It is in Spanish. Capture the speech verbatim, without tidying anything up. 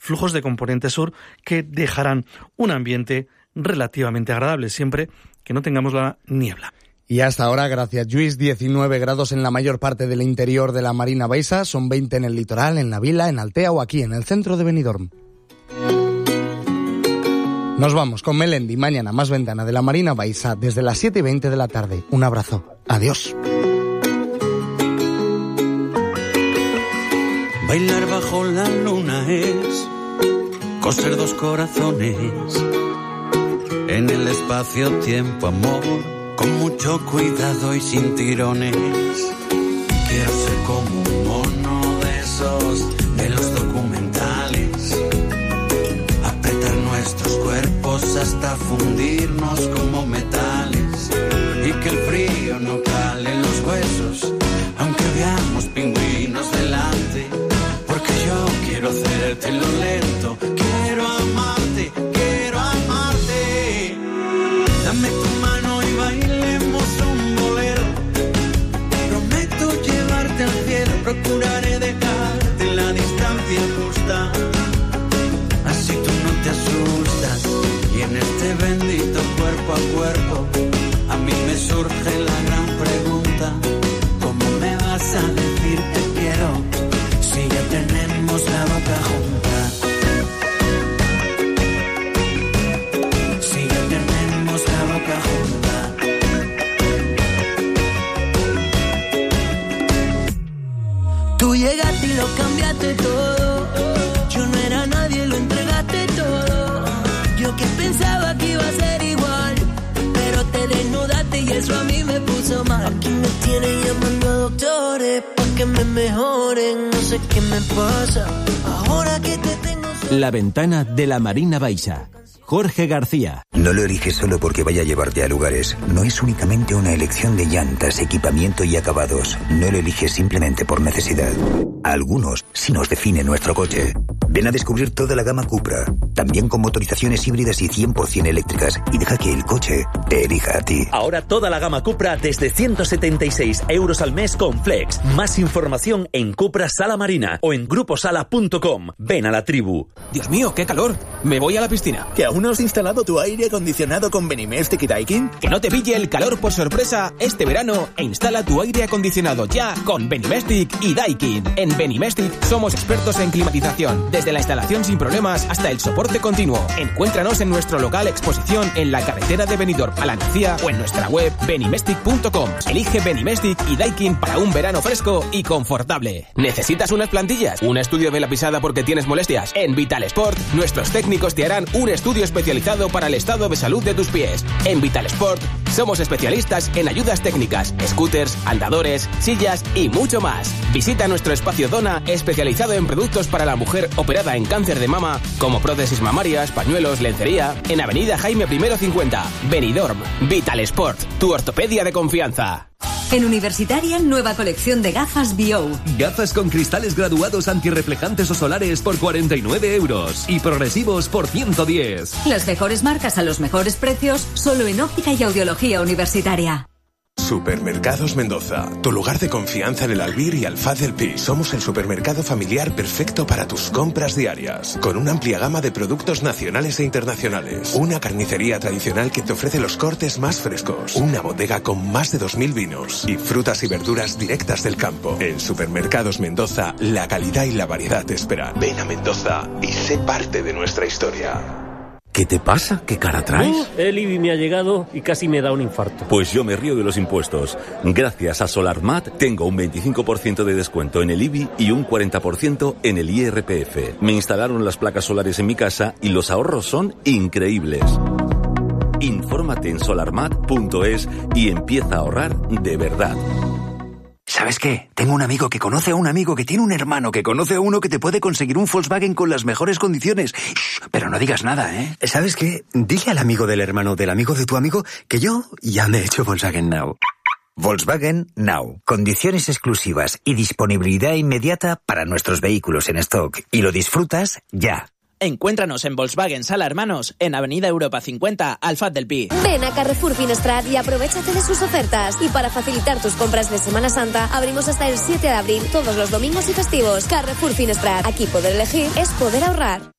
flujos de componente sur que dejarán un ambiente relativamente agradable, siempre que no tengamos la niebla. Y hasta ahora, gracias Lluís, diecinueve grados en la mayor parte del interior de la Marina Baixa, son veinte en el litoral, en la Vila, en Altea o aquí en el centro de Benidorm. Nos vamos con Melendi, mañana más ventana de la Marina Baixa desde las siete y veinte de la tarde. Un abrazo. Adiós. Bailar bajo la luna es coser dos corazones en el espacio-tiempo, amor, con mucho cuidado y sin tirones. Quiero ser como un mono de esos de los documentales, apretar nuestros cuerpos hasta fundirnos como metales y que el frío no cale en los huesos, aunque veamos pingüinos delante, porque yo quiero hacértelo lento, quiero amarte, quiero amarte. Dame tu mano y bailemos un bolero, prometo llevarte al cielo, procuraré dejarte la distancia justa, así tú no te asustas. Y en este bendito cuerpo a cuerpo, a mí me surge la gran pregunta: ¿cómo me vas a decir te quiero si ya tenemos la boca junta? Si ya tenemos la boca junta. Tú llegaste y lo cambiaste todo. Yo no era nadie, lo entregaste todo. Yo que pensaba que iba a ser igual, pero te desnudaste y eso a mí me puso mal. Aquí me tienen llamando a doctores pa' que me mejoren. No sé qué me pasa ahora que te tengo. La ventana de la Marina Baixa. Jorge García. No lo eliges solo porque vaya a llevarte a lugares. No es únicamente una elección de llantas, equipamiento y acabados. No lo eliges simplemente por necesidad. A algunos sí nos define nuestro coche. Ven a descubrir toda la gama Cupra, también con motorizaciones híbridas y cien por ciento eléctricas, y deja que el coche te elija a ti. Ahora toda la gama Cupra desde ciento setenta y seis euros al mes con Flex. Más información en Cupra Sala Marina o en grupo sala punto com. Ven a la tribu. Dios mío, qué calor. Me voy a la piscina. ¿Que aún no has instalado tu aire acondicionado con Benimestic y Daikin? Que no te pille el calor por sorpresa este verano e instala tu aire acondicionado ya con Benimestic y Daikin. En Benimestic somos expertos en climatización, desde la instalación sin problemas hasta el soporte continuo. Encuéntranos en nuestro local exposición en la carretera de Benidorm a La Nucía o en nuestra web benimestic punto com. Elige Benimestic y Daikin para un verano fresco y confortable. ¿Necesitas unas plantillas? ¿Un estudio de la pisada porque tienes molestias? En Vital Sport, nuestros técnicos te harán un estudio especializado para el estado de salud de tus pies. En Vital Sport somos especialistas en ayudas técnicas, scooters, andadores, sillas y mucho más. Visita nuestro espacio Dona especializado en productos para la mujer operada en cáncer de mama, como prótesis mamarias, pañuelos, lencería, en Avenida Jaime I cincuenta, Benidorm. Vital Sport, tu ortopedia de confianza. En Universitaria, nueva colección de gafas B O. Gafas con cristales graduados antirreflejantes o solares por cuarenta y nueve euros y progresivos por ciento diez. Las mejores marcas a los mejores precios, solo en óptica y audiología universitaria. Supermercados Mendoza, tu lugar de confianza en el Albir y Alfaz del Pi. Somos el supermercado familiar perfecto para tus compras diarias, con una amplia gama de productos nacionales e internacionales. Una carnicería tradicional que te ofrece los cortes más frescos. Una bodega con más de dos mil vinos y frutas y verduras directas del campo. En Supermercados Mendoza, la calidad y la variedad te esperan. Ven a Mendoza y sé parte de nuestra historia. ¿Qué te pasa? ¿Qué cara traes? Uh, el I B I me ha llegado y casi me da un infarto. Pues yo me río de los impuestos. Gracias a SolarMat tengo un veinticinco por ciento de descuento en el I B I y un cuarenta por ciento en el I R P F. Me instalaron las placas solares en mi casa y los ahorros son increíbles. Infórmate en solarmat punto es y empieza a ahorrar de verdad. ¿Sabes qué? Tengo un amigo que conoce a un amigo que tiene un hermano que conoce a uno que te puede conseguir un Volkswagen con las mejores condiciones. Shh, pero no digas nada, ¿eh? ¿Sabes qué? Dile al amigo del hermano del amigo de tu amigo que yo ya me he hecho Volkswagen Now. Volkswagen Now. Condiciones exclusivas y disponibilidad inmediata para nuestros vehículos en stock. Y lo disfrutas ya. Encuéntranos en Volkswagen Sala Hermanos, en Avenida Europa cincuenta, Alfaz del Pi. Ven a Carrefour Finestrat y aprovéchate de sus ofertas. Y para facilitar tus compras de Semana Santa, abrimos hasta el siete de abril, todos los domingos y festivos. Carrefour Finestrat. Aquí poder elegir es poder ahorrar.